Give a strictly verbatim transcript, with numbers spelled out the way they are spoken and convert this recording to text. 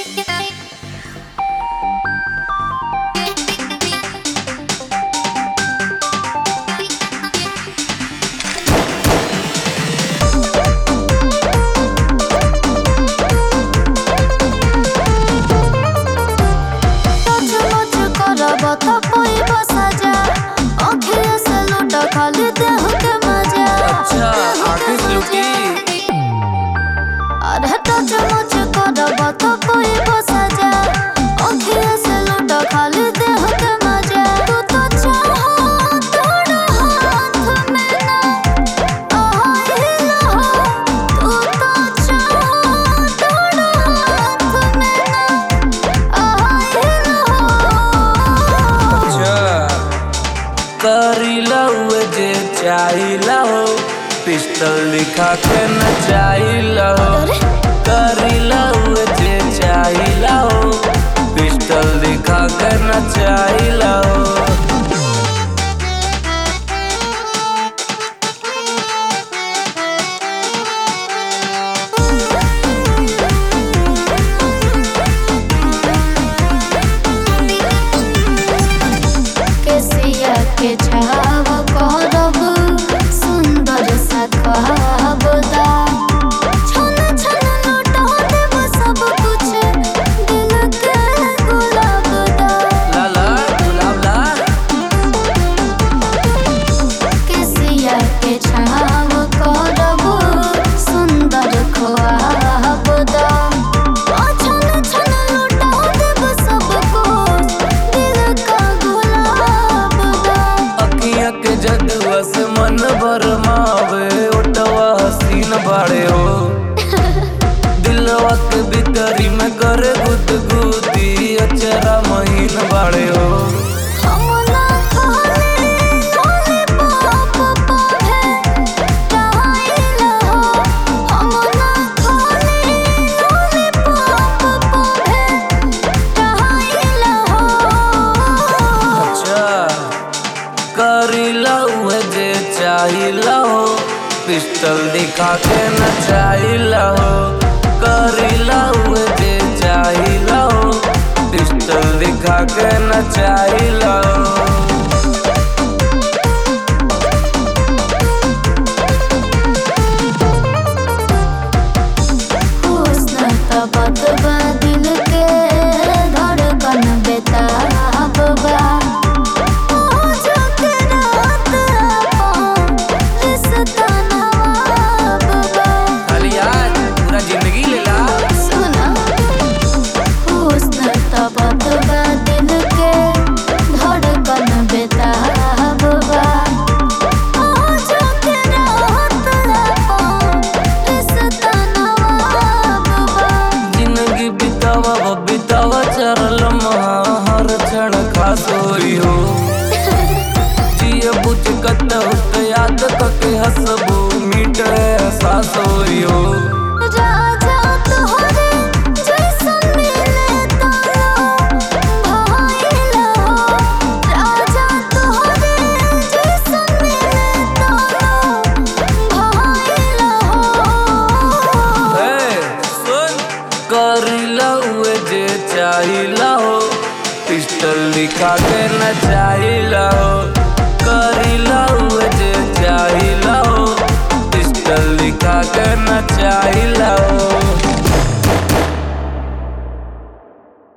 चाहिला हो पिस्टल दिखा के नचाइला हो करिला हुए जे चाहिला हो पिस्टल दिखा के नचाइला हो। केसिया के छाव करब सुंदर सा ख्वाबदा छन छन लौटा देब सब कुछ दिल के गुलाबदा ला ला गुलाब ला। केसिया के छाव करब सुंदर ख्वाबदा छन छन लौटा देब सब कुछ दिल का गुलाबदा। अखियाँ के जदुआ से मन भरमावे ओटवा हसीन बाड़े हो दिलवा के भीतरी में करे गुदगुदी अचरा महीन बाड़े हो। हम ना खाली लॉलीपॉप पावे चाहइला हो हम ना खाली लॉलीपॉप पावे चाहइला हो। अच्छा करिला हुए जे चाहिला हो पिस्टल दिखा के नचाइला हो करिला हुए जे चाहिला हो पिस्टल दिखा के नचाइला हो। हुस्न तबत बा दिल के धड़कन बेताब बा आज के रात अपन रिश्ता नवाब बा। खाली आज पूरा जिंदगी ले ला। सुना हुस्न तबत बा दिल के धड़कन बेताब बा आज के रात अपन रिश्ता नवाब बा। जिंदगी बितावा वो बितावा चरल हर क्षण खास होई हो जिए बुझ कत याद कके हंसबो मीठे एहसास होई हो। राजा तोहरे जैसन मिले तारा भाइला हो राजा तोहरे जैसन मिले तारा भाइला हो। ए, सुन करिला हुए जे चाहिला हो पिस्टल दिखा के नचाइला हो करिला हुए जे चाहिला हो पिस्टल दिखा के नचाइला हो।